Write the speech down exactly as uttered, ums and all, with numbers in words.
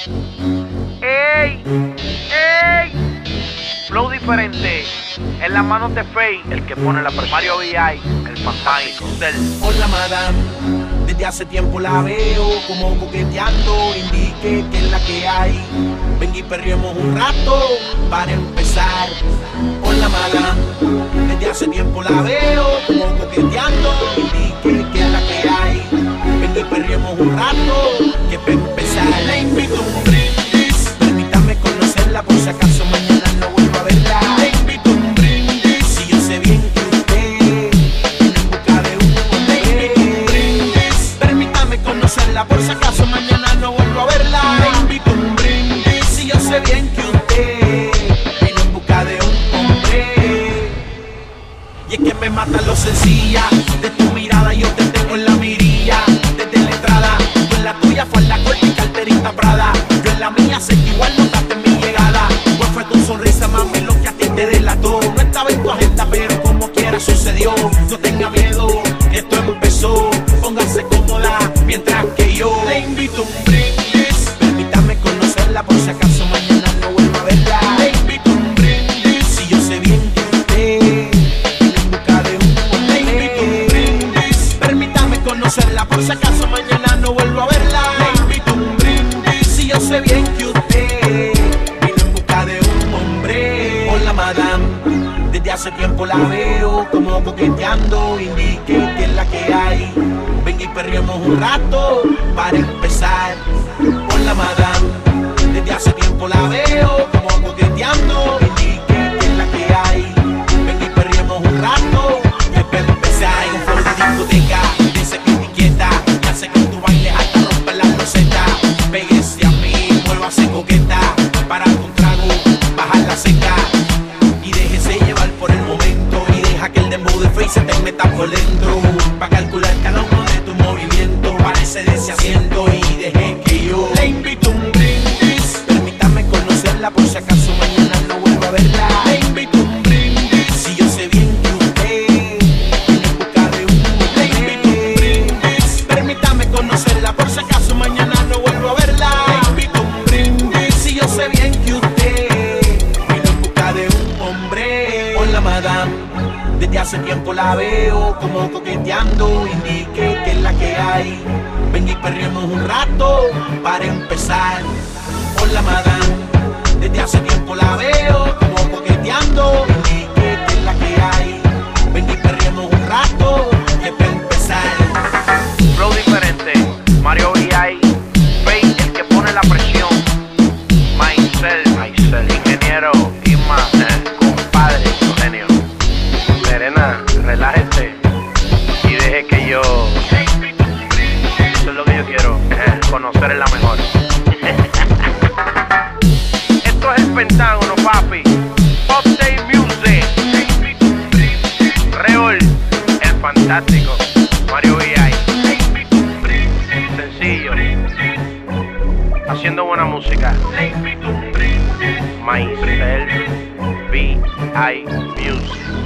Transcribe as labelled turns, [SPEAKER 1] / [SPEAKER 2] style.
[SPEAKER 1] ¡Ey! ¡Ey! Flow diferente. En las manos de Faye, el que pone la presión. Mario V I, el fantástico.
[SPEAKER 2] Hola madame, desde hace tiempo la veo como coqueteando, indique que es la que hay. Ven y perriemos un rato para empezar. Hola madame, desde hace tiempo la veo como coqueteando, indique que es la que hay. Ven y perriemos un rato que para empezar. Le invito a un brindis, permítame conocerla por si acaso mañana no vuelvo a verla. Le invito a un brindis, si yo sé bien que usted viene en busca de un hombre. Le invito a un brindis, permítame conocerla por si acaso mañana no vuelvo a verla. Le invito a un brindis, si yo sé bien que usted viene en busca de un hombre. Y es que me mata lo sencilla de tu mirada, yo te tengo en la mirilla. Desde la entrada, tú en la tuya fue la corta y carterita Prada. Yo en la mía sé que igual notaste mi llegada. ¿Cuál fue tu sonrisa, mami, lo que a ti te delató? No estaba en tu agenda, pero como quiera sucedió. No tenga miedo, esto empezó. Póngase cómoda mientras que yo le invito a un brindis. Permítame conocerla por si acaso mañana no vuelvo a verla. Le invito a un brindis, si yo sé bien que usted viene en busca de un hombre. Le invito a un brindis, permítame conocerla por si acaso mañana no vuelvo a verla. Le invito a un brindis, si yo sé bien que usted viene en busca de un hombre. Hola madame, desde hace tiempo la veo como coqueteando, indique que es la que hay. Ven y perriemos un rato para empezar. Hola madame, desde hace tiempo la veo como coqueteando, indique que es la que hay. Ven y perriemos un rato que para empezar. Hay un flow de discoteca, dice que etiqueta, que hace que tu baile hasta romper la roseta. Péguese a mí, muévase coqueta, para un trago, bajar la seca. Y déjese llevar por el momento y deja que el dembow de Faye se te meta por dentro. Pa' calcular cada uno de tus movimientos, parece de ese asiento y deje que yo le invito a un brindis. Permítame conocerla por si acaso mañana no vuelvo a verla. Le invito a un brindis, si yo sé bien que usted viene en busca de un hombre. Le invito a un brindis, permítame conocerla por si acaso mañana no vuelvo a verla. Le invito a un brindis, si yo sé bien que usted viene en busca de un hombre. Hola madame, desde hace tiempo la veo como coqueteando, indique que es la que hay. Ven y perriemos un rato para empezar. Hola madame, desde hace tiempo la veo como coqueteando, indique que es la que hay. Ven y perriemos un rato que para empezar.
[SPEAKER 1] Flow diferente. Mario V I, Faye, el que pone la presión. Maicel, Maicel, ingeniero, Isma, el compadre, su genio. Serena, relájese y deje que yo. Eso es lo que yo quiero, eh, conocer es la mejor. Esto es el Pentágono, papi. Update Music. Reol, el fantástico. Mario V I. Sencillo. Haciendo buena música. Maicel V I Music.